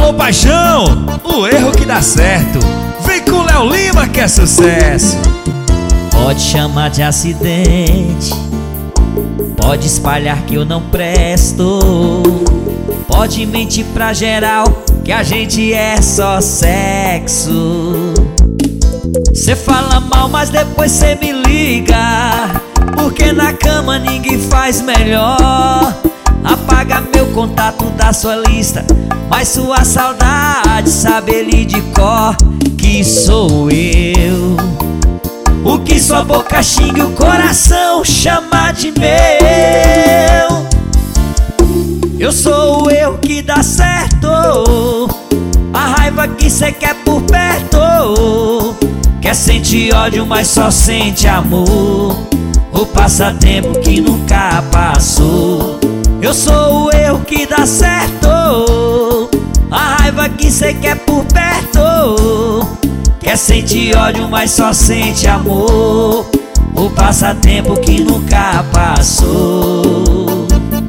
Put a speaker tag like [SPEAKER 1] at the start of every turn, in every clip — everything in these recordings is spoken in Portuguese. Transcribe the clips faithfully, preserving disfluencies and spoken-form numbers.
[SPEAKER 1] Alô, paixão, o erro que dá certo. Vem com Léo Lima que é sucesso.
[SPEAKER 2] Pode chamar de acidente, pode espalhar que eu não presto, pode mentir pra geral que a gente é só sexo. Cê fala mal, mas depois cê me liga, porque na cama ninguém faz melhor. Apaga meu contato da sua lista, mas sua saudade sabe ele de cor que sou eu. O que sua boca xinga e o coração chama de meu. Eu sou o eu que dá certo, a raiva que cê quer por perto. Quer sentir ódio, mas só sente amor, o passatempo que nunca passou. Eu sou o eu que dá certo, a raiva que cê quer por perto. Quer sentir ódio, mas só sente amor, o passatempo que nunca passou.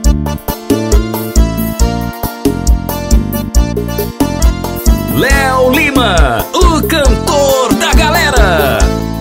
[SPEAKER 3] Léo Lima, o cantor da galera.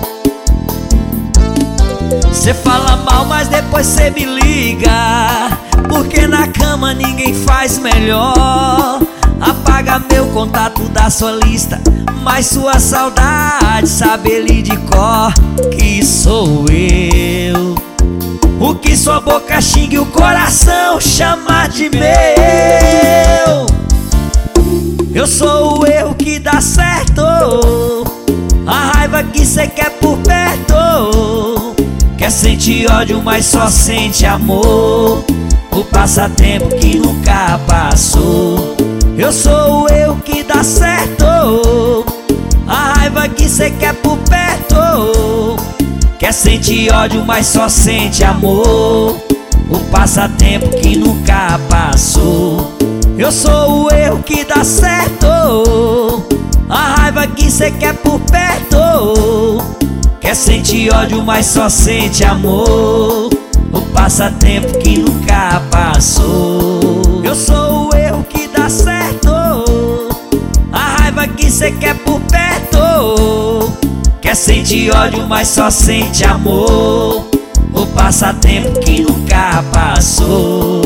[SPEAKER 2] Cê fala mal, mas depois cê me liga, porque na cama ninguém faz melhor. Apaga meu contato da sua lista, mas sua saudade sabe ele de cor que sou eu. O que sua boca xinga e o coração chama de meu. Eu sou o eu que dá certo, a raiva que cê quer por perto. Quer sentir ódio, mas só sente amor, o passatempo que nunca passou. Eu sou o eu que dá certo, a raiva que cê quer por perto. Quer sentir ódio, mas só sente amor, o passatempo que nunca passou. Eu sou o eu que dá certo, a raiva que cê quer por perto. Quer sentir ódio, mas só sente amor, o passatempo que nunca passou. Eu sou o eu que dá certo, a raiva que cê quer por perto. Quer sentir ódio, mas só sente amor, o passatempo que nunca passou.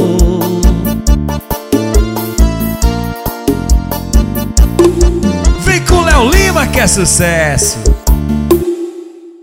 [SPEAKER 1] Vem com Léo Lima que é sucesso.